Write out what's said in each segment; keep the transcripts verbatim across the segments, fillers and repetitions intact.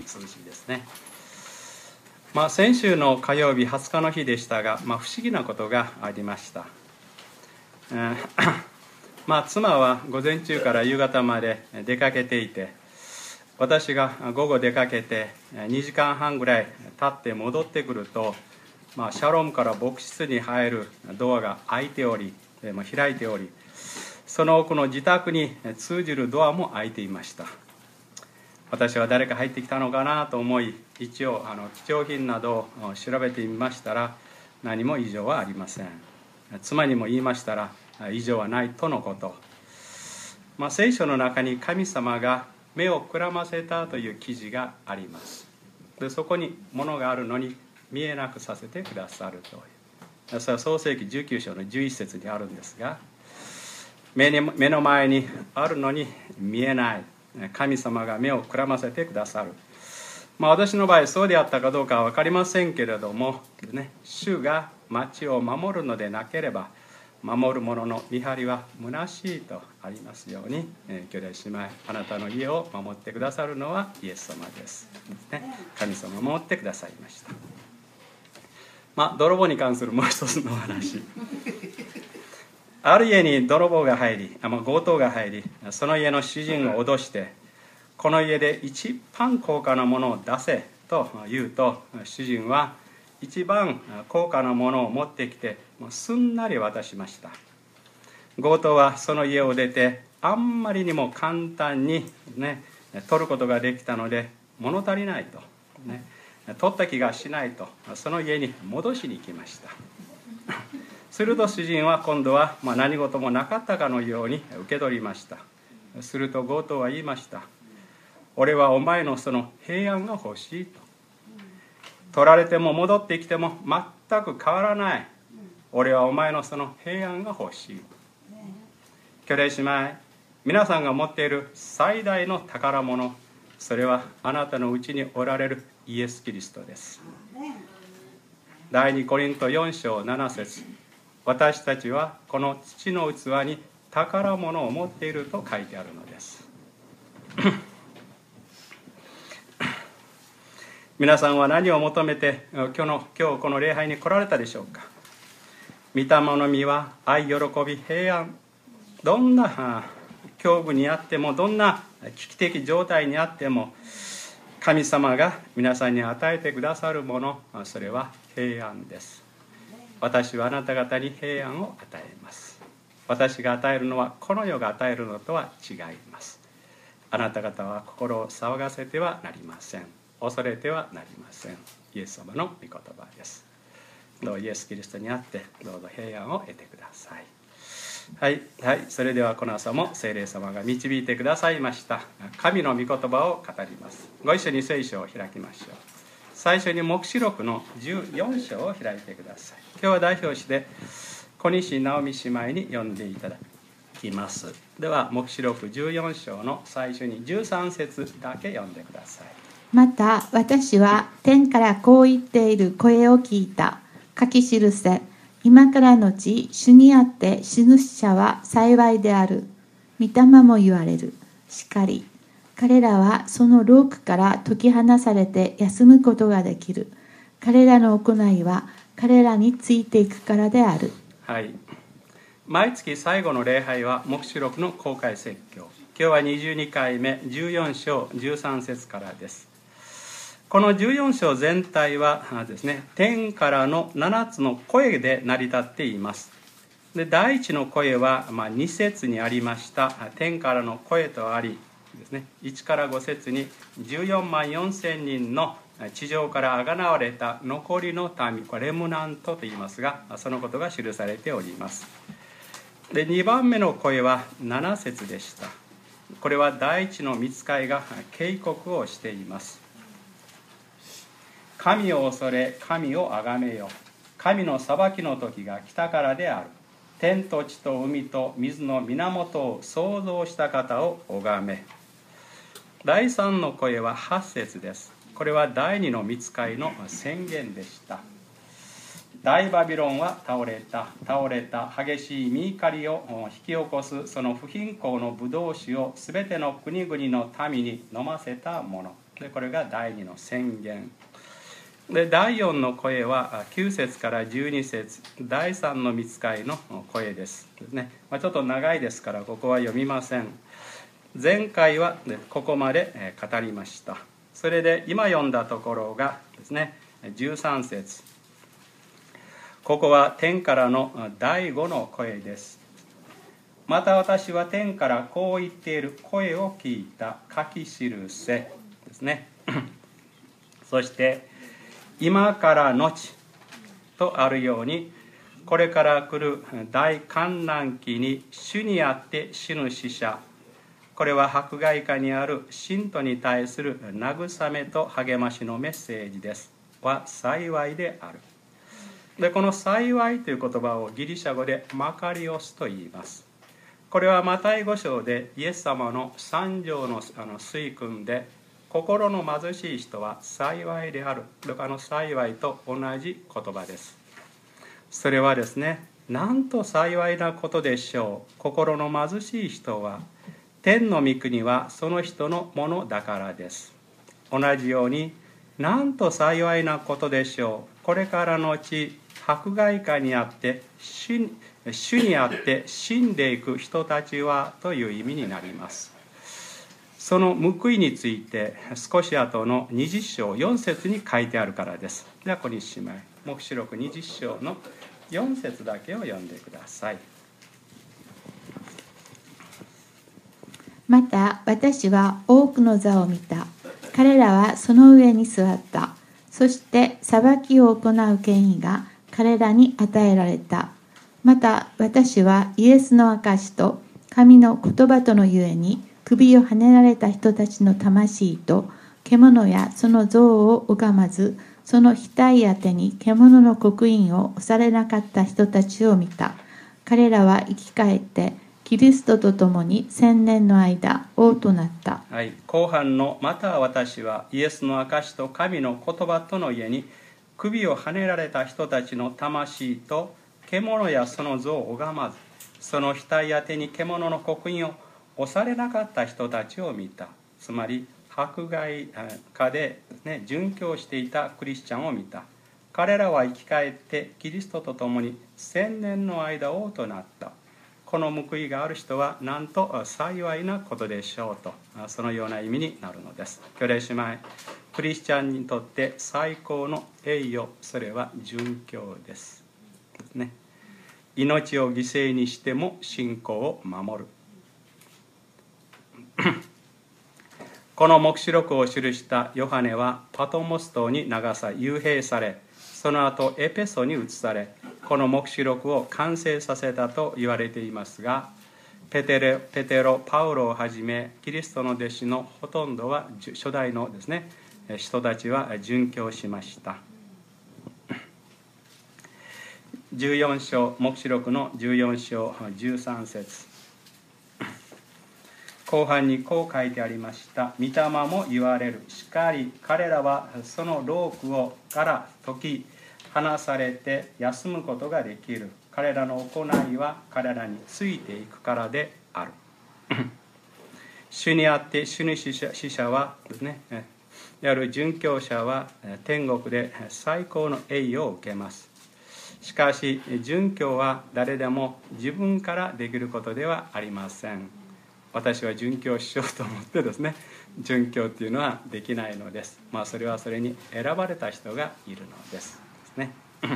涼しいですね。まあ、先週の火曜日はつかの日でしたが、まあ、不思議なことがありました。えーまあ、妻は午前中から夕方まで出かけていて、私が午後出かけてにじかんはんぐらい経って戻ってくると、まあ、シャロームから牧室に入るドアが開いており、まあ、開いており、その奥の自宅に通じるドアも開いていました。私は誰か入ってきたのかなと思い、一応あの貴重品などを調べてみましたら、何も異常はありません。妻にも言いましたら、異常はないとのこと。まあ、聖書の中に神様が目をくらませたという記事があります。でそこに物があるのに見えなくさせてくださるという。それは創世記じゅうきゅう章のじゅういち節にあるんですが、目に目の前にあるのに見えない。神様が目をくらませてくださる。まあ、私の場合そうであったかどうかは分かりませんけれども、ね、主が町を守るのでなければ、守る者の見張りは虚しいとありますように、えー、兄弟姉妹、あなたの家を守ってくださるのはイエス様です、ね、神様を守ってくださいました。まあ、泥棒に関するもう一つのお話。ある家に泥棒が入り、まあ、強盗が入り、その家の主人を脅して、この家で一番高価なものを出せと言うと、主人は一番高価なものを持ってきてすんなり渡しました。強盗はその家を出て、あんまりにも簡単に、ね、取ることができたので物足りないと、ね、取った気がしないと、その家に戻しに行きました。すると主人は今度はまあ何事もなかったかのように受け取りました。すると強盗は言いました。俺はお前のその平安が欲しいと。取られても戻ってきても全く変わらない。俺はお前のその平安が欲しい。兄弟姉妹、皆さんが持っている最大の宝物、それはあなたのうちにおられるイエス・キリストです。第二コリントよん章なな節、私たちはこの土の器に宝物を持っていると書いてあるのです。皆さんは何を求めて今日の今日この礼拝に来られたでしょうか。御霊の実は愛、喜び、平安。どんな境遇にあっても、どんな危機的状態にあっても、神様が皆さんに与えてくださるもの、それは平安です。私はあなた方に平安を与えます。私が与えるのはこの世が与えるのとは違います。あなた方は心を騒がせてはなりません。恐れてはなりません。イエス様の御言葉です。どうぞイエス・キリストにあってどうぞ平安を得てください。はい、はい、それではこの朝も聖霊様が導いてくださいました神の御言葉を語ります。ご一緒に聖書を開きましょう。最初に黙示録のじゅうよん章を開いてください。今日は代表して小西直美姉妹に読んでいただきます。では黙示録じゅうよん章の最初にじゅうさん節だけ読んでください。 また私は天からこう言っている声を聞いた。書き記せ。今からのち主にあって死ぬ者は幸いである。御霊も言われる。しかり彼らはその労苦から解き放されて休むことができる。彼らの行いは彼らについていくからである。 はい、毎月最後の礼拝は黙示録の公開説教。今日はにじゅうにかいめじゅうよん章じゅうさん節からです。このじゅうよん章全体はですね、天からのななつの声で成り立っています。で第一の声は、まあ、に節にありました天からの声とありですね、いちからご節にじゅうよんまんよんせんにんの地上からあがなわれた残りの民、これレムナントと言いますが、そのことが記されております。でにばんめの声はなな節でした。これは第一の御使いが警告をしています。神を恐れ、神をあがめよ。神の裁きの時が来たからである。天と地と海と水の源を創造した方を拝め。だいさんの声ははち節です。これは第二の御使いの宣言でした。大バビロンは倒れた、倒れた、激しい御怒りを引き起こすその不貧困のブドウ酒をすべての国々の民に飲ませたもの。 でこれが第二の宣言で、だいよんの声はきゅう節からじゅうに節、だいさんの御使いの声ですね。まあ、ちょっと長いですからここは読みません。前回はここまで語りました。それで今読んだところがですね、じゅうさん節、ここは天からのだいごの声です。また私は天からこう言っている声を聞いた。書き記せですね。そして今から後とあるように、これから来る大観難期に主にあって死ぬ死者、これは迫害下にある信徒に対する慰めと励ましのメッセージですは幸いである。でこの幸いという言葉をギリシャ語でマカリオスと言います。これはマタイご章でイエス様の三条のあの水訓で、心の貧しい人は幸いである、あの幸いと同じ言葉です。それはですね、なんと幸いなことでしょう。心の貧しい人は天の御国はその人のものだからです。同じように、なんと幸いなことでしょう。これからのち迫害下にあって主主にあって死んでいく人たちはという意味になります。その報いについて少し後のにじゅっ章よん節に書いてあるからです。ではここにしまい、黙示録にじゅっ章のよん節だけを読んでください。 また私は多くの座を見た。彼らはその上に座った。そして裁きを行う権威が彼らに与えられた。また私はイエスの証と神の言葉とのゆえに首をはねられた人たちの魂と獣やその像を拝まず、その額当てに獣の刻印を押されなかった人たちを見た。彼らは生き返ってキリストと共に千年の間王となった。 はい、後半のまた私はイエスの証と神の言葉との家に首をはねられた人たちの魂と獣やその像を拝まず、その額当てに獣の刻印を押されなかった人たちを見た。つまり迫害下で、ね、殉教していたクリスチャンを見た。彼らは生き返ってキリストと共に千年の間王となった。この報いがある人はなんと幸いなことでしょうと、そのような意味になるのです。兄弟姉妹、クリスチャンにとって最高の栄誉、それは殉教です。ね、命を犠牲にしても信仰を守る。この黙示録を記したヨハネはパトモス島に流さ幽閉され、その後エペソに移され、この黙示録を完成させたと言われていますが、ペテレ、ペテロ、パウロをはじめキリストの弟子のほとんどは、初代のですね人たちは殉教しました。じゅうよん章、黙示録のじゅうよん章じゅうさん節、後半にこう書いてありました。御霊も言われる。しかり彼らはその労苦をから解き放されて休むことができる。彼らの行いは彼らについていくからである。主にあって主に死者、死者はですね、いわゆる殉教者は天国で最高の栄誉を受けます。しかし殉教は誰でも自分からできることではありません。私は殉教しようと思ってですね、殉教っていうのはできないのです。まあそれはそれに選ばれた人がいるのですですね。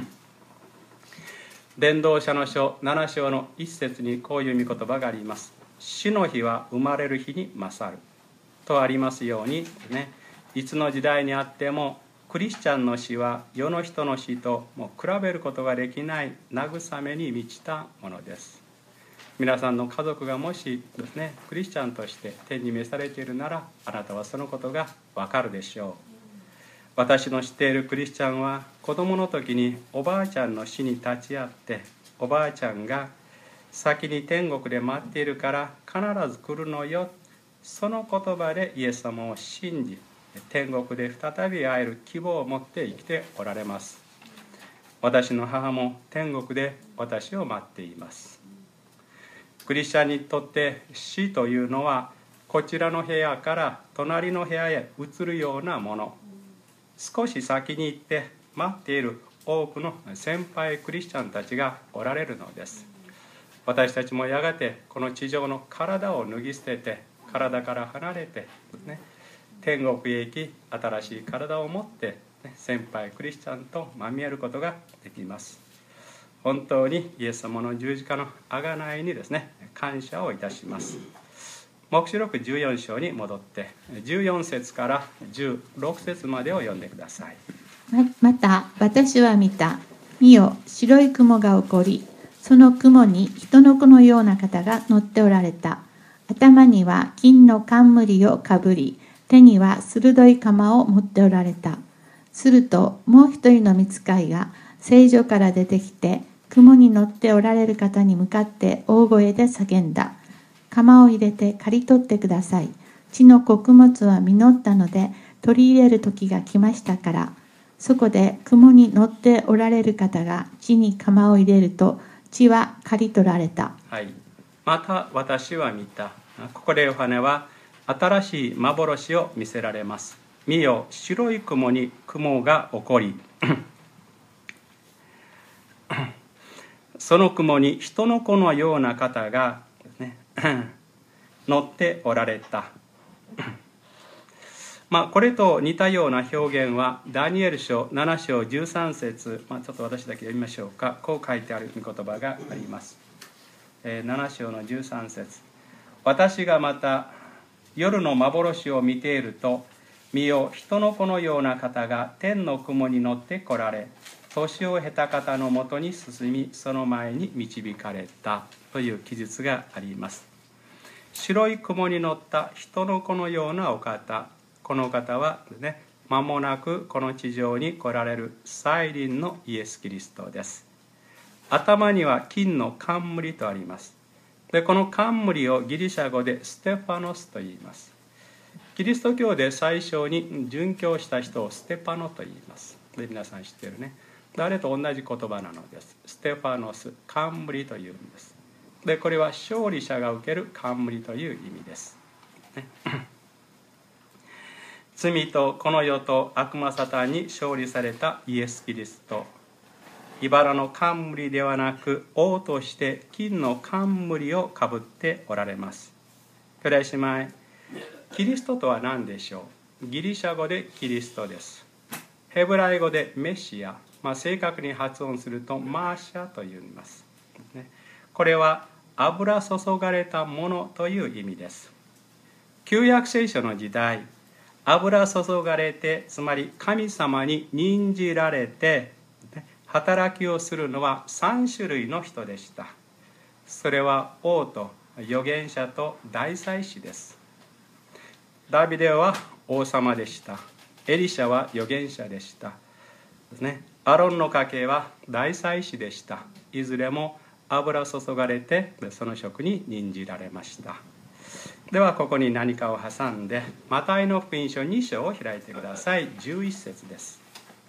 伝道者の書なな章の一節にこういう御言葉があります。死の日は生まれる日に勝るとありますようにね、いつの時代にあってもクリスチャンの死は世の人の死ともう比べることができない慰めに満ちたものです。皆さんの家族がもしですね、クリスチャンとして天に召されているなら、あなたはそのことがわかるでしょう。私の知っているクリスチャンは子供の時におばあちゃんの死に立ち会って、おばあちゃんが先に天国で待っているから必ず来るのよ、その言葉でイエス様を信じ、天国で再び会える希望を持って生きておられます。私の母も天国で私を待っています。クリスチャンにとって死というのはこちらの部屋から隣の部屋へ移るようなもの、少し先に行って待っている多くの先輩クリスチャンたちがおられるのです。私たちもやがてこの地上の体を脱ぎ捨てて、体から離れて、ね、天国へ行き、新しい体を持って、ね、先輩クリスチャンとまみえることができます。本当にイエス様の十字架の贖いにですね、感謝をいたします。黙示録じゅうよん章に戻ってじゅうよん節からじゅうろく節までを読んでください。 また私は見た。見よ、白い雲が起こり、その雲に人の子のような方が乗っておられた。頭には金の冠をかぶり、手には鋭い鎌を持っておられた。するともう一人の御使いが聖所から出てきて、雲に乗っておられる方に向かって大声で叫んだ。鎌を入れて刈り取ってください。地の穀物は実ったので、取り入れる時が来ましたから。そこで雲に乗っておられる方が地に鎌を入れると、地は刈り取られた。 はい、また私は見た。ここでヨハネは新しい幻を見せられます。見よ、白い雲に雲が起こりその雲に人の子のような方が、ね、乗っておられた。まあ、これと似たような表現はダニエル書なな章じゅうさん節、まあ、ちょっと私だけ読みましょうか。こう書いてある御言葉があります。えー、なな章のじゅうさん節、私がまた夜の幻を見ていると、見よ、人の子のような方が天の雲に乗って来られ、年を経た方のもとに進み、その前に導かれたという記述があります。白い雲に乗った人の子のようなお方、この方はね、間もなくこの地上に来られる再臨のイエス・キリストです。頭には金の冠とあります。で、この冠をギリシャ語でステファノスと言います。キリスト教で最初に殉教した人をステパノと言います。で、皆さん知ってるね。あれと同じ言葉なのです。ステファノス、冠というんです。で、これは勝利者が受ける冠という意味です、ね、罪とこの世と悪魔サタンに勝利されたイエス・キリスト、茨の冠ではなく王として金の冠をかぶっておられます。兄弟姉妹、キリストとは何でしょう。ギリシャ語でキリストです。ヘブライ語でメシア、まあ、正確に発音するとマーシャと言います、ね、これは油注がれたものという意味です。旧約聖書の時代、油注がれて、つまり神様に任じられて働きをするのはさん種類の人でした。それは王と預言者と大祭司です。ダビデは王様でした。エリシャは預言者でしたですね。アロンの家系は大祭司でした。いずれも油注がれてその職に任じられました。ではここに何かを挟んでマタイの福音書に章を開いてください。じゅういち節です。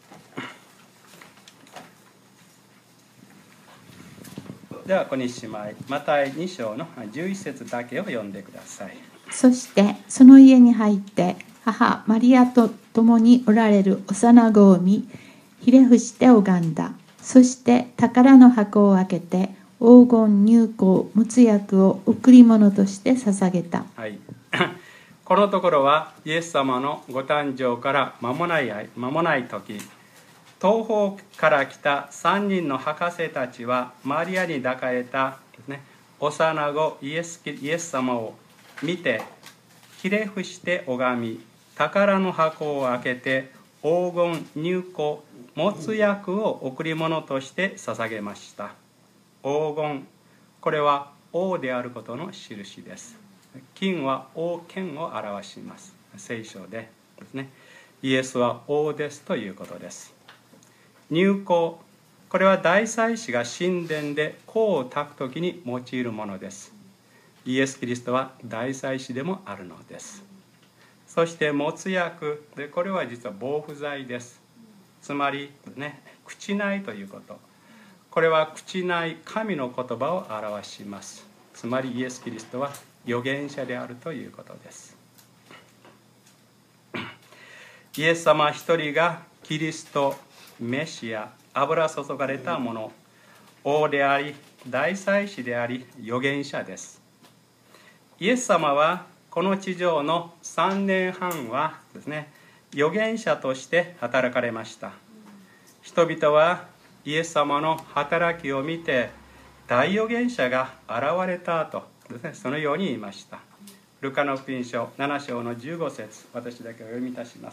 では小西姉妹、マタイに章のじゅういち節だけを読んでください。 そしてその家に入って母マリアと共におられる幼子を見、ひれ伏して拝んだ。そして宝の箱を開けて黄金、乳香、没薬を贈り物として捧げた。 はい、このところはイエス様のご誕生から間もない間もない時、東方から来たさんにんの博士たちはマリアに抱かれた、ね、幼子イエス、イエス様を見てひれ伏して拝み、宝の箱を開けて黄金、乳香、没薬を贈り物として捧げました。黄金、これは王であることの印です。金は王権を表します。聖書でですね、イエスは王ですということです。乳香、これは大祭司が神殿で香を焚くときに用いるものです。イエス・キリストは大祭司でもあるのです。そして没薬で、これは実は防腐剤です。つまりね、口内ということ、これは口内、神の言葉を表します。つまりイエス・キリストは預言者であるということです。イエス様一人がキリスト、メシア、油注がれたもの、王であり、大祭司であり、預言者です。イエス様はこの地上のさんねんはんはですね、預言者として働かれました。人々はイエス様の働きを見て、大預言者が現れたとですね、そのように言いました。ルカの福音書なな章のじゅうご節、私だけお読みいたします。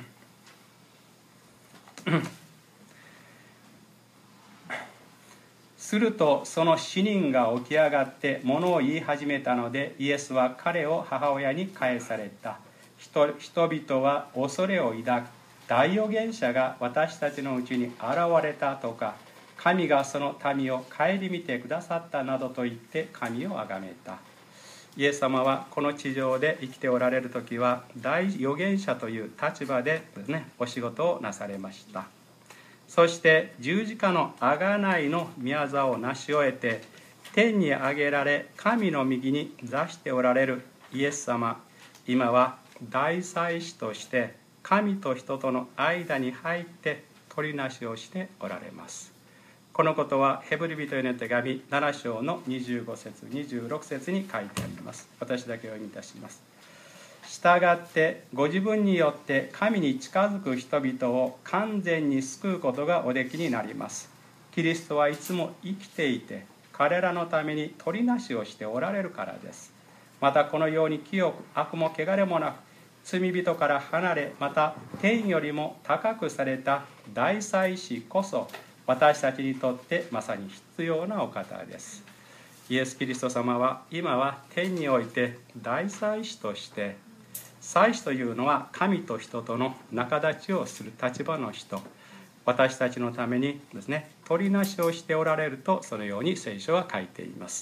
するとその死人が起き上がって物を言い始めたので、イエスは彼を母親に返された。人, 人々は恐れを抱き、大預言者が私たちのうちに現れたとか、神がその民を顧みてくださったなどと言って神をあがめた。イエス様はこの地上で生きておられる時は大預言者という立場でですね、お仕事をなされました。そして十字架の贖いの御業を成し終えて、天に上げられ神の右に座しておられるイエス様、今は大祭司として神と人との間に入って取りなしをしておられます。このことはヘブル人への手紙なな章のにじゅうご節にじゅうろく節に書いてあります。私だけお読みいたします。したがってご自分によって神に近づく人々を完全に救うことがおできになります。キリストはいつも生きていて、彼らのために取りなしをしておられるからです。またこのように清く悪も汚れもなく、罪人から離れ、また天よりも高くされた大祭司こそ、私たちにとってまさに必要なお方です。イエス・キリスト様は今は天において大祭司として、祭司というのは神と人との仲立ちをする立場の人、私たちのためにですね、取りなしをしておられると、そのように聖書は書いています。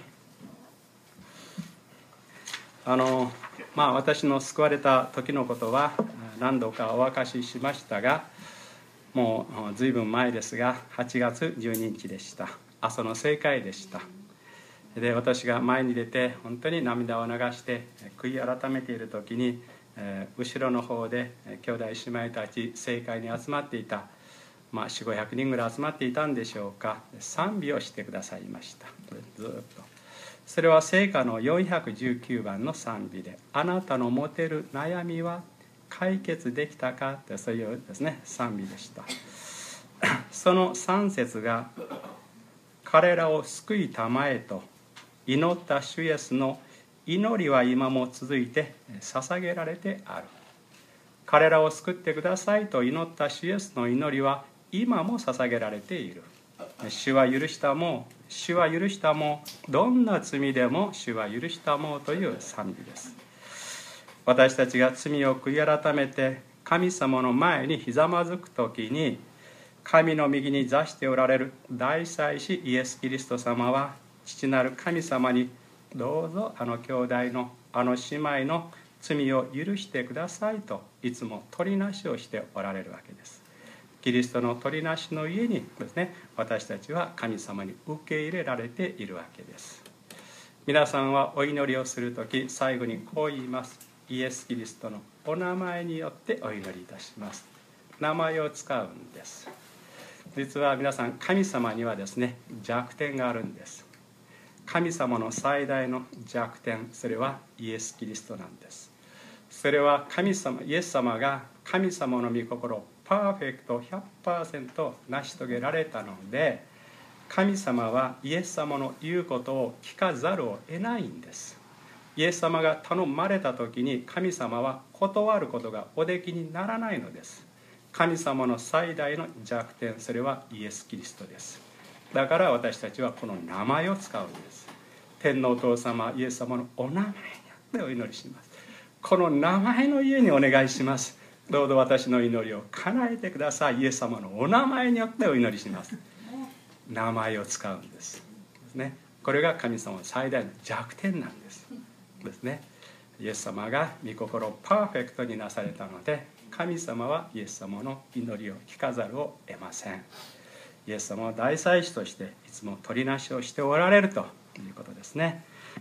あのまあ私の救われた時のことは何度かお明かししましたが、もう随分前ですが、はちがつじゅうににちでした。朝の聖会でした。で、私が前に出て本当に涙を流して悔い改めている時に、えー、後ろの方で兄弟姉妹たち聖会に集まっていた、まあ、よんひゃくごひゃくにんぐらい集まっていたんでしょうか、賛美をしてくださいました。ずっとそれは聖歌のよんひゃくじゅうきゅうばんの賛美で、あなたの持てる悩みは解決できたかって、そういうですね、賛美でした。そのさん節が、彼らを救いたまえと祈った主イエスの祈りは今も続いて捧げられてある。彼らを救ってくださいと祈った主イエスの祈りは今も捧げられている。主は許したもう、主は許したもう、どんな罪でも主は許したもうという賛美です。私たちが罪を悔い改めて神様の前にひざまずくときに、神の右に座しておられる大祭司イエス・キリスト様は、父なる神様にどうぞあの兄弟のあの姉妹の罪を許してくださいといつも取りなしをしておられるわけです。キリストの取りなしの家にですね、私たちは神様に受け入れられているわけです。皆さんはお祈りをするとき、最後にこう言います。イエス・キリストのお名前によってお祈りいたします。名前を使うんです。実は皆さん、神様にはですね、弱点があるんです。神様の最大の弱点、それはイエス・キリストなんです。それは神様、イエス様が神様の御心をパーフェクト ひゃくパーセント 成し遂げられたので、神様はイエス様の言うことを聞かざるを得ないんです。イエス様が頼まれた時に、神様は断ることがおできにならないのです。神様の最大の弱点、それはイエス・キリストです。だから私たちはこの名前を使うんです。天のお父様イエス様のお名前によってお祈りします。この名前の家にお願いします。どうぞ私の祈りを叶えてください。イエス様のお名前によってお祈りします。名前を使うんですですね。これが神様の最大の弱点なんですですね。イエス様が御心をパーフェクトになされたので、神様はイエス様の祈りを聞かざるを得ません。イエス様は大祭司としていつも取りなしをしておられるということですね。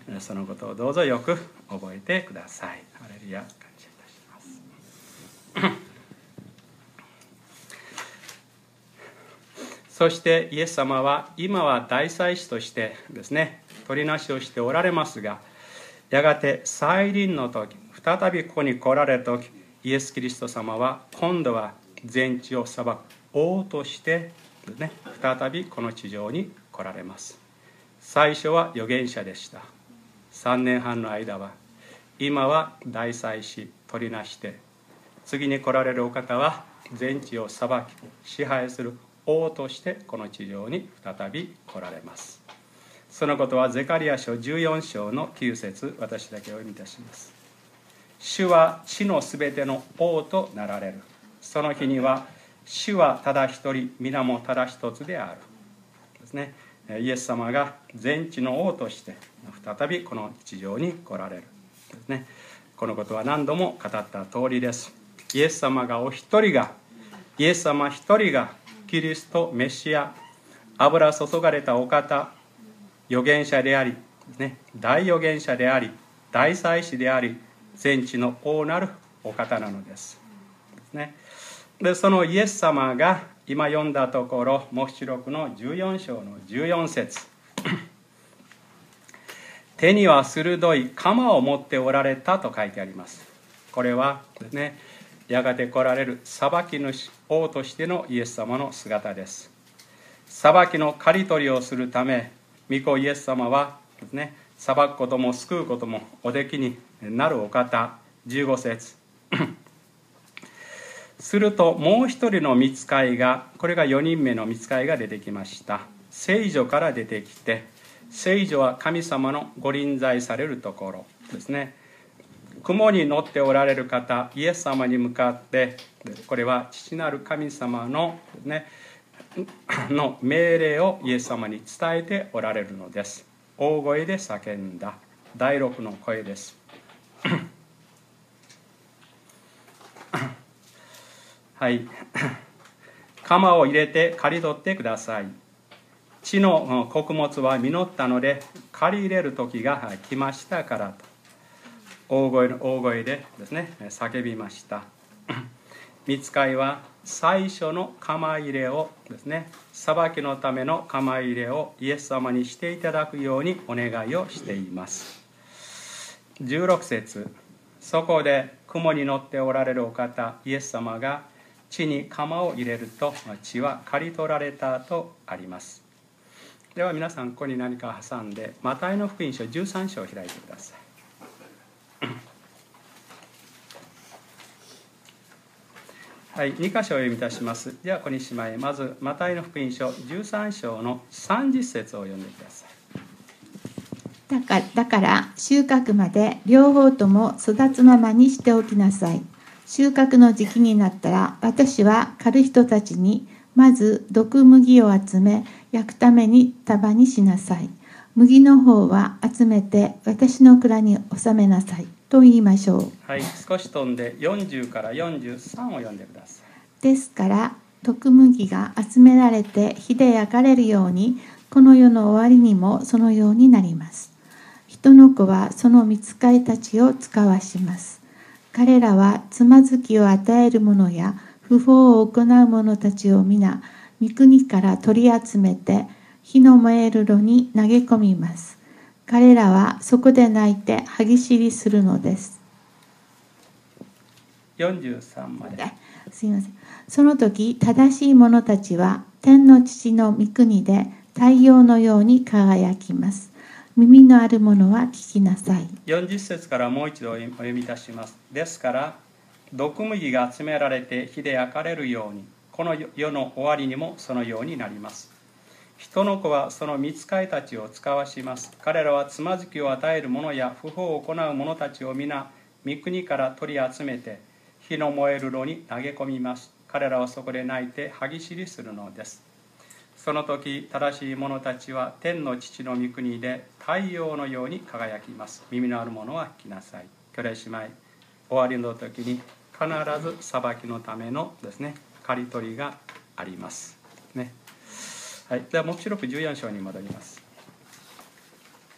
そのことをどうぞよく覚えてください。ハレルヤ、感謝いたします。そしてイエス様は今は大祭司としてですね、取りなしをしておられますが、やがて再臨の時、再びここに来られる時、イエス・キリスト様は今度は全地を裁く王としてですね、再びこの地上に来られます。最初は預言者でした。さんねんはんの間は。今は大祭司取りなして、次に来られるお方は全地を裁き支配する王としてこの地上に再び来られます。そのことはゼカリヤ書じゅうよん章のきゅう節、私だけを読みいたします。主は地のすべての王となられる。その日には主はただ一人、皆もただ一つであるですね。イエス様が全地の王として再びこの地上に来られるですね。このことは何度も語った通りです。イエス様がお一人がイエス様一人がキリストメシア、油注がれたお方、預言者であり、ね、大預言者であり、大祭司であり、全地の王なるお方なのです。ね、でそのイエス様が今読んだところ、黙示録のじゅうよん章のじゅうよん節手には鋭い鎌を持っておられたと書いてあります。これはですね、やがて来られる裁き主王としてのイエス様の姿です。裁きの刈り取りをするため、御子イエス様はですね、裁くことも救うこともおできになるお方。じゅうご節するともう一人の御使いが、これがよにんめの御使いが出てきました。聖女から出てきて、聖女は神様のご臨在されるところですね。雲に乗っておられる方、イエス様に向かって、これは父なる神様の、ね、の命令をイエス様に伝えておられるのです。大声で叫んだ第六の声です。はい、鎌を入れて刈り取ってください。地の穀物は実ったので刈り入れる時が来ましたからと大声の大声でですね、叫びました。御使いは最初の鎌入れをですね、裁きのための鎌入れをイエス様にしていただくようにお願いをしています。じゅうろく節、そこで雲に乗っておられるお方イエス様が地に鎌を入れると地は刈り取られたとあります。では皆さん、ここに何か挟んでマタイの福音書じゅうさん章を開いてください。はい、に箇所を読みいたします。ではここにしまい、まずマタイの福音書じゅうさん章のさんじゅっ節を読んでください。 だから、だから収穫まで両方とも育つままにしておきなさい。収穫の時期になったら、私は狩る人たちにまず毒麦を集め焼くために束にしなさい。麦の方は集めて私の蔵に収めなさいと言いましょう。 はい、少し飛んでよんじゅうからよんじゅうさんを読んでください。 ですから毒麦が集められて火で焼かれるように、この世の終わりにもそのようになります。人の子はその御使いたちを使わします。彼らはつまずきを与える者や不法を行う者たちを皆御国から取り集めて火の燃える炉に投げ込みます。彼らはそこで泣いて歯ぎしりするのです。 よんじゅうさんまで。 すいません。その時正しい者たちは天の父の御国で太陽のように輝きます。耳のある者は聞きなさい。 よんじゅっ節からもう一度お読みいたします。ですから毒麦が集められて火で焼かれるように、この世の終わりにもそのようになります。人の子はその御使いたちを使わします。彼らはつまずきを与える者や不法を行う者たちを皆御国から取り集めて火の燃える炉に投げ込みます。彼らはそこで泣いて歯ぎしりするのです。その時正しい者たちは天の父の御国で太陽のように輝きます。耳のある者は聞きなさい。兄弟姉妹、終わりの時に必ず裁きのためのですね、刈り取りがありますね。はい、では黙示録じゅうよん章に戻ります。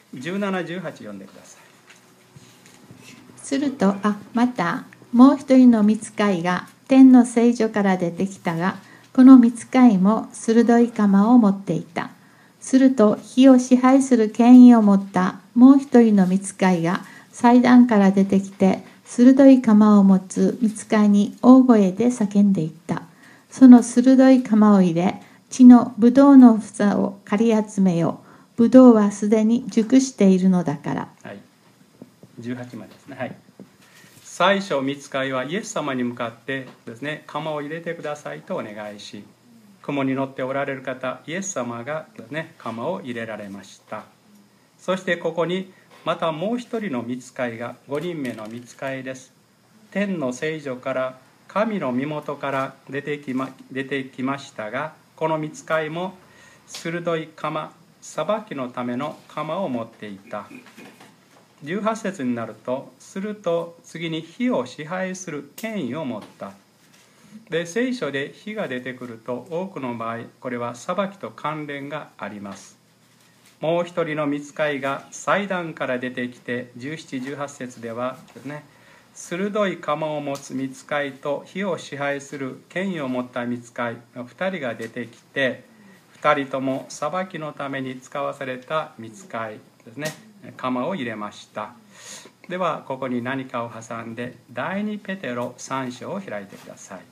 じゅうなな、じゅうはち読んでください。 すると、あ、また、もう一人の御使いが天の聖所から出てきたが、この御使いも鋭い鎌を持っていた。すると、火を支配する権威を持ったもう一人の御使いが祭壇から出てきて、鋭い鎌を持つ御使いに大声で叫んでいった。その鋭い鎌を入れ、地のブドウの房を刈り集めよう。ブドウはすでに熟しているのだから。 はい、じゅうはちまでですね。はい。最初、御使いはイエス様に向かってですね、鎌を入れてくださいとお願いし、雲に乗っておられる方、イエス様がですね、鎌を入れられました。そしてここにまたもう一人の御使いが、ごにんめの御使いです。天の聖所から神の身元から出てきま、出てきましたが、この御使いも鋭い鎌、裁きのための鎌を持っていた。じゅうはち節になると、すると次に火を支配する権威を持った。で、聖書で火が出てくると、多くの場合これは裁きと関連があります。もう一人の御使いが祭壇から出てきて、じゅうなな、じゅうはち節ではですね、鋭い鎌を持つ御使いと火を支配する権威を持った御使いのふたりが出てきて、ふたりとも裁きのために使わされた御使いですね、鎌を入れました。ではここに何かを挟んで、第二ペテロさん章を開いてください。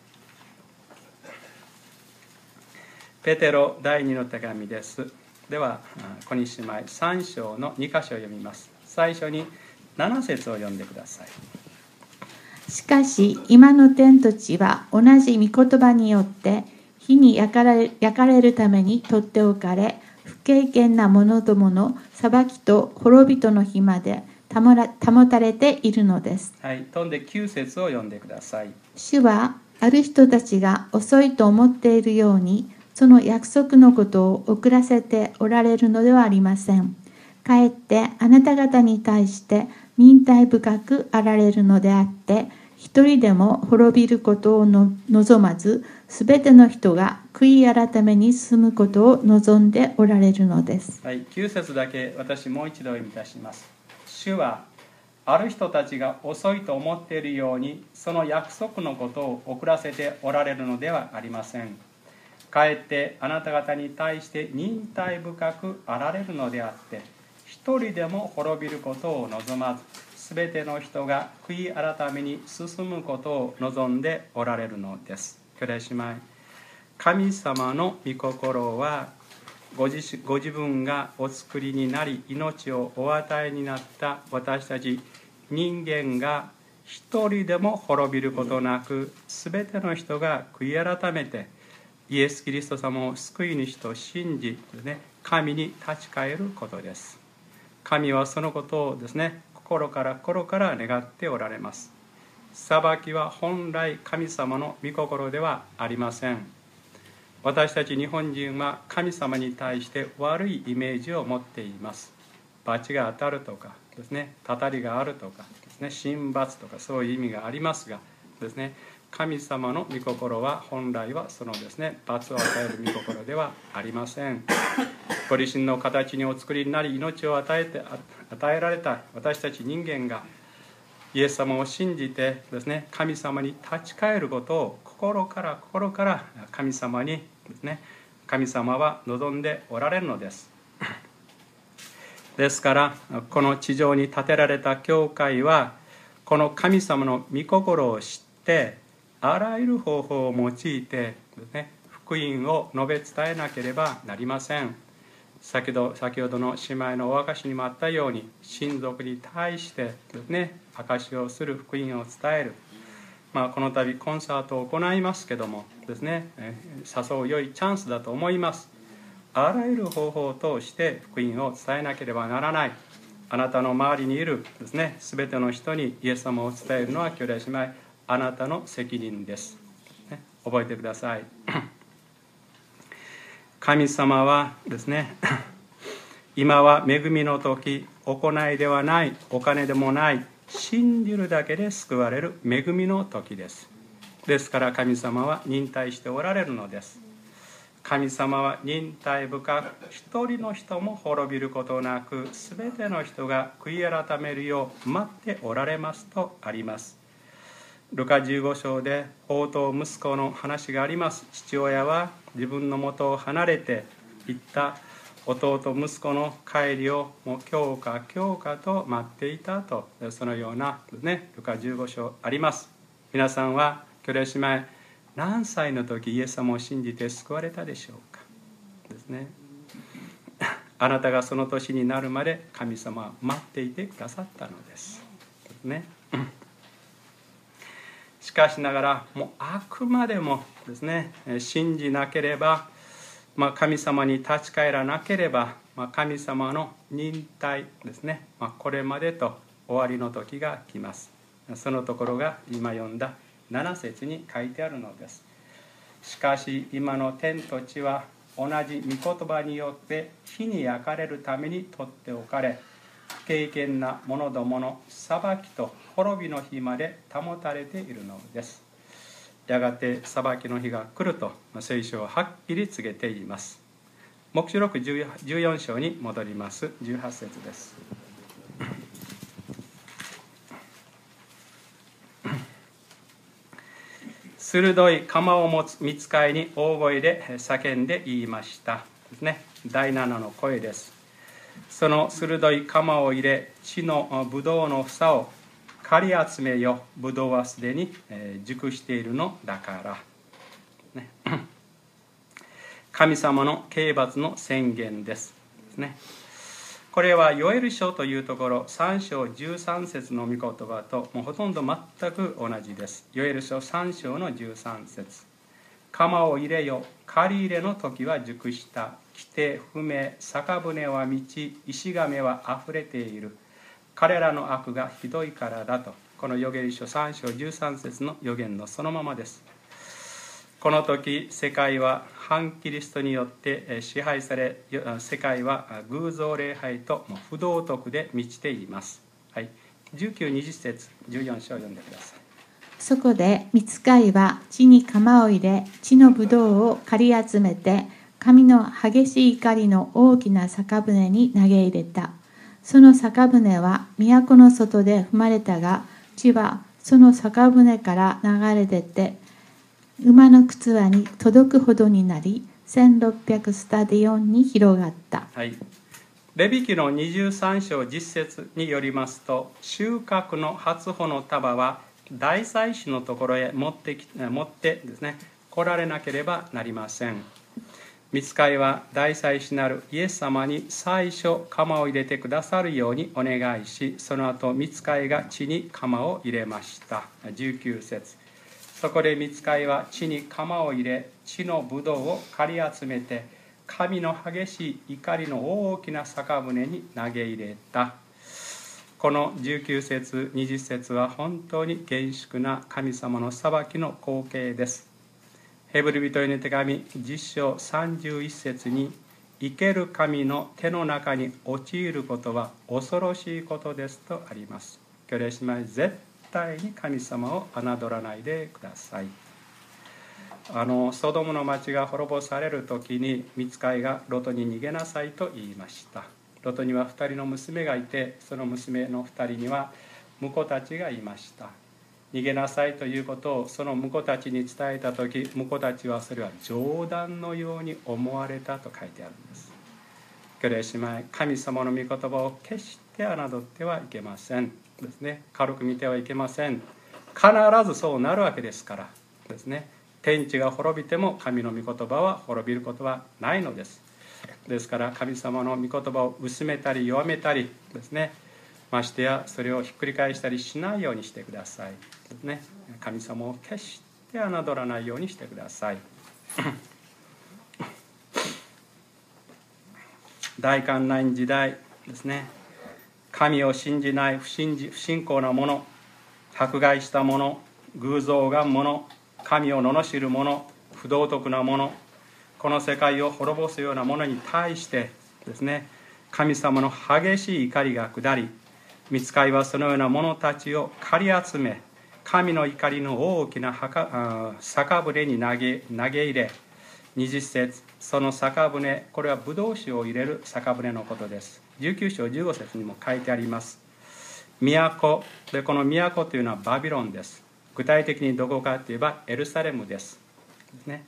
ペテロ第二の手紙です。では小西姉妹さん章のに箇所を読みます。最初になな節を読んでください。 しかし今の天と地は同じ御言葉によって火に焼かれ、焼かれるために取っておかれ、不経験な者どもの裁きと滅びとの日まで保ら、保たれているのです。 はい、飛んできゅう節を読んでください。 主はある人たちが遅いと思っているように、その約束のことを遅らせておられるのではありません。かえってあなた方に対して忍耐深くあられるのであって、一人でも滅びることをの望まず、すべての人が悔い改めに進むことを望んでおられるのです。 はい、きゅう節だけ私もう一度読み出します。主はある人たちが遅いと思っているように、その約束のことを遅らせておられるのではありません。かえってあなた方に対して忍耐深くあられるのであって、一人でも滅びることを望まず、すべての人が悔い改めに進むことを望んでおられるのです。兄弟姉妹、神様の御心は、ご 自, ご自分がお作りになり命をお与えになった私たち人間が一人でも滅びることなく、すべての人が悔い改めてイエス・キリスト様を救い主と信じ、ね、神に立ち返ることです。神はそのことをですね、心から心から願っておられます。裁きは本来神様の御心ではありません。私たち日本人は神様に対して悪いイメージを持っています。罰が当たるとかですね、たたりがあるとかですね、神罰とかそういう意味がありますがですね、神様の御心は本来はそのですね、罰を与える御心ではありません。ご自身の形にお作りになり命を与えて与えられた私たち人間がイエス様を信じてですね、神様に立ち返ることを心から心から神様にですね、神様は望んでおられるのです。ですからこの地上に建てられた教会は、この神様の御心を知ってあらゆる方法を用いてですね、福音を述べ伝えなければなりません。先ほど、先ほどの姉妹のお証しにもあったように、親族に対してですね、証しをする、福音を伝える。まあ、この度コンサートを行いますけどもですね、誘う良いチャンスだと思います。あらゆる方法を通して福音を伝えなければならない。あなたの周りにいるですね、すべての人にイエス様を伝えるのは、兄弟姉妹、あなたの責任です。ね、覚えてください。神様はですね、今は恵みの時、行いではない、お金でもない、信じるだけで救われる恵みの時です。ですから神様は忍耐しておられるのです。 神様は忍耐深く一人の人も滅びることなく、すべての人が悔い改めるよう待っておられますとあります。ルカじゅうご章で放蕩息子の話があります。父親は自分の元を離れて行った弟息子の帰りをもう今日か今日かと待っていたと、そのような、ね、ルカじゅうご章あります。皆さんは兄弟姉妹、何歳の時イエス様を信じて救われたでしょうかですね。あなたがその年になるまで神様は待っていてくださったのですですね。しかしながら、もうあくまでもですね、信じなければ、まあ、神様に立ち返らなければ、まあ、神様の忍耐ですね、まあ、これまでと終わりの時が来ます。そのところが今読んだなな節に書いてあるのです。しかし今の天と地は同じ御言葉によって火に焼かれるために取っておかれ、不敬虔な者どもの裁きと滅びの日まで保たれているのです。やがて裁きの日が来ると聖書ははっきり告げています。黙示録じゅうよん章に戻ります。じゅうはち節です。鋭い鎌を持つ御使いに大声で叫んで言いましたですね。だいななの声です。その鋭い鎌を入れ、地のブドウの房を刈り集めよ。ブドウはすでに熟しているのだから、ね、神様の刑罰の宣言ですですね。これはヨエル書というところさん章じゅうさん節の御言葉ともうほとんど全く同じです。ヨエル書さん章のじゅうさん節、鎌を入れよ、刈り入れの時は熟した、来て不明、酒舟は満ち、石亀はあふれている、彼らの悪がひどいからだと、このヨエル書さん章じゅうさん節の予言のそのままです。この時世界は反キリストによって支配され、世界は偶像礼拝と不道徳で満ちています。はい、じゅうきゅう、にじゅう節、じゅうよん章を読んでください。 そこで御使いは地に鎌を入れ、地のぶどうを刈り集めて、神の激しい怒りの大きな酒舟に投げ入れた。その酒舟は都の外で踏まれたが、地はその酒舟から流れ出て、馬の靴輪に届くほどになり、せんろっぴゃくスタディオンに広がった。 はい、レビ記のにじゅうさん章じゅっ節によりますと、収穫の初穂の束は大祭司のところへ持ってき持ってですね、来られなければなりません。御使いは大祭司なるイエス様に最初鎌を入れてくださるようにお願いし、その後御使いが地に鎌を入れました。じゅうきゅう節、そこで御使いは地に鎌を入れ、地のブドウを刈り集めて、神の激しい怒りの大きな酒舟に投げ入れた。このじゅうきゅう節、にじゅう節は本当に厳粛な神様の裁きの光景です。ヘブル人への手紙じゅっ章さんじゅういち節に、生ける神の手の中に陥ることは恐ろしいことですとあります。兄弟姉妹、絶対に神様を侮らないでください。あのソドムの町が滅ぼされる時に、御使いがロトに逃げなさいと言いました。ロトにはふたりの娘がいて、その娘のふたりには婿たちがいました。逃げなさいということをその婿たちに伝えた時、婿たちはそれは冗談のように思われたと書いてあるんです。兄弟姉妹、神様の御言葉を決して侮ってはいけませんですね。軽く見てはいけません。必ずそうなるわけですからですね。天地が滅びても神の御言葉は滅びることはないのです。ですから神様の御言葉を薄めたり弱めたりですね、ましてやそれをひっくり返したりしないようにしてくださいですね。神様を決して侮らないようにしてください。大観覧時代ですね、神を信じない不信じ不信仰な者、迫害した者、偶像を拝む者、神を罵る者、不道徳な者、この世界を滅ぼすようなものに対してですね、神様の激しい怒りが下り、御使いはそのような者たちを刈り集め、神の怒りの大きな酒舟に投げ投げ入れ、 にじゅっ節、その酒舟、これはブドウ酒を入れる酒舟のことです。じゅうきゅう章じゅうご節にも書いてあります。都で、この都というのはバビロンです。具体的にどこかといえばエルサレムです。ですね、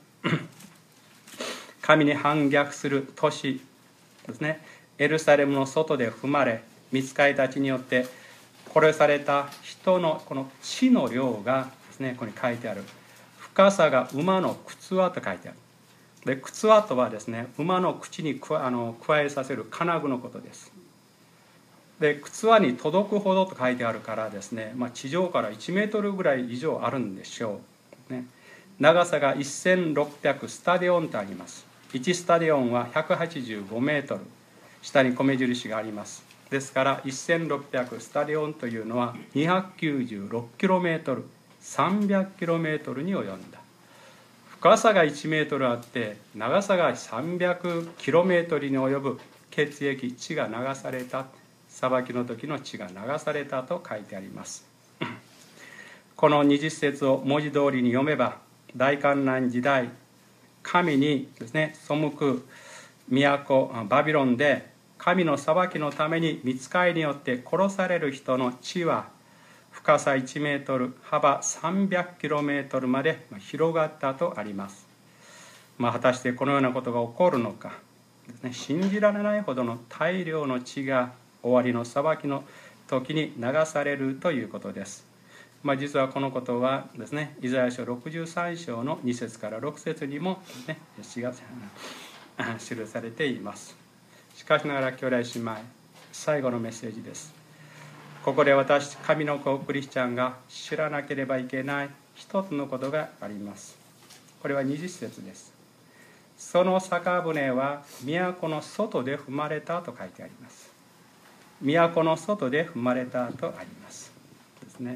神に反逆する都市ですね。エルサレムの外で踏まれ、御使いたちによって殺された人のこの血の量がですね、ここに書いてある。深さが馬の靴輪と書いてある。で、靴輪とはですね、馬の口にくわあの加えさせる金具のことです。で、靴輪に届くほどと書いてあるからですね、まあ、地上からいちメートルぐらい以上あるんでしょう、ね、長さがせんろっぴゃくスタディオンとあります。いちスタディオンはひゃくはちじゅうごメートル、下に米印があります。ですからせんろっぴゃくスタディオンというのはにひゃくきゅうじゅうろくキロメートル、さんびゃくキロメートルに及んだ。深さがいちメートルあって長さがさんびゃくキロメートルに及ぶ血液、血が流された、裁きの時の血が流されたと書いてあります。このにじゅっ節を文字通りに読めば、大観難時代、神にですね背く都バビロンで神の裁きのために御使いによって殺される人の血は深さいちメートル、幅さんびゃくキロメートルまで広がったとあります。まあ、果たしてこのようなことが起こるのかですね、信じられないほどの大量の血が終わりの裁きの時に流されるということです。まあ、実はこのことはですね、イザヤ書ろくじゅうさん章のに節からろく節にも、ね、記されています。しかしながら兄弟姉妹、最後のメッセージです。ここで私、神の子クリスチャンが知らなければいけない一つのことがあります。これはにじゅっ節です。その酒舟は都の外で踏まれたと書いてあります。都の外で踏まれたとありますですね。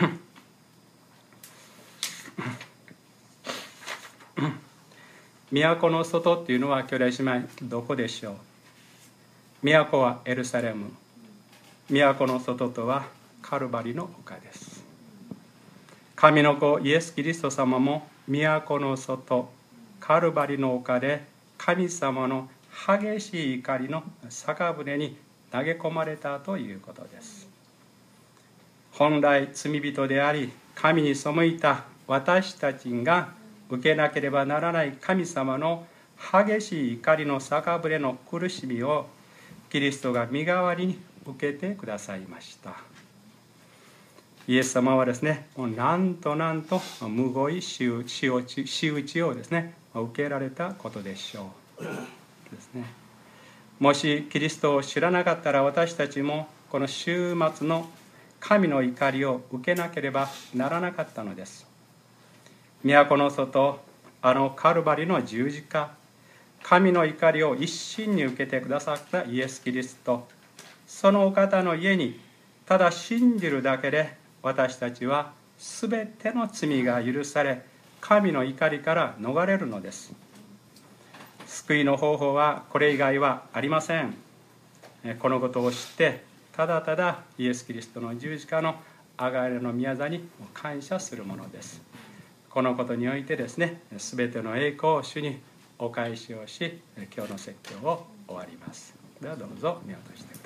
都の外っていうのは兄弟姉妹どこでしょう。都はエルサレム、都の外とはカルバリの丘です。神の子イエス・キリスト様も都の外カルバリの丘で神様の激しい怒りの酒舟に投げ込まれたということです。本来罪人であり神に背いた私たちが受けなければならない神様の激しい怒りの酒舟の苦しみをキリストが身代わりに受けてくださいました。イエス様はですね、なんとなんとむごい仕打ちをですね受けられたことでしょうですね。もしキリストを知らなかったら私たちもこの終末の神の怒りを受けなければならなかったのです。都の外、あのカルバリの十字架、神の怒りを一身に受けてくださったイエス・キリスト、そのお方の家にただ信じるだけで私たちは全ての罪が許され、神の怒りから逃れるのです。救いの方法はこれ以外はありません。このことを知ってただただイエス・キリストの十字架の贖いの御業に感謝するものです。このことにおいてですね、全ての栄光を主にお返しをし、今日の説教を終わります。ではどうぞ見落としてください。